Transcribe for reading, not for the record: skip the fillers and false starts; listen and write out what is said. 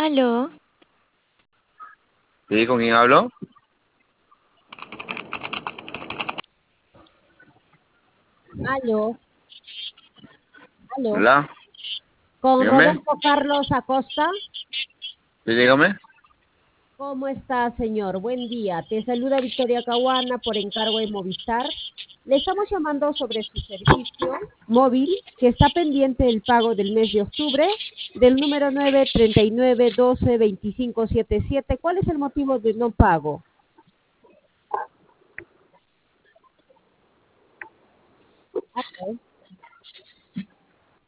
Aló, ¿Sí? ¿Con quién hablo? Aló, aló. Hola, Con dígame. Roberto Carlos Acosta. Sí, dígame. ¿Cómo está, señor? Buen día. Te saluda Victoria Caguana por encargo de Movistar. Le estamos llamando sobre su servicio móvil que está pendiente del pago del mes de octubre del número 939122577. ¿Cuál es el motivo de no pago? Ok.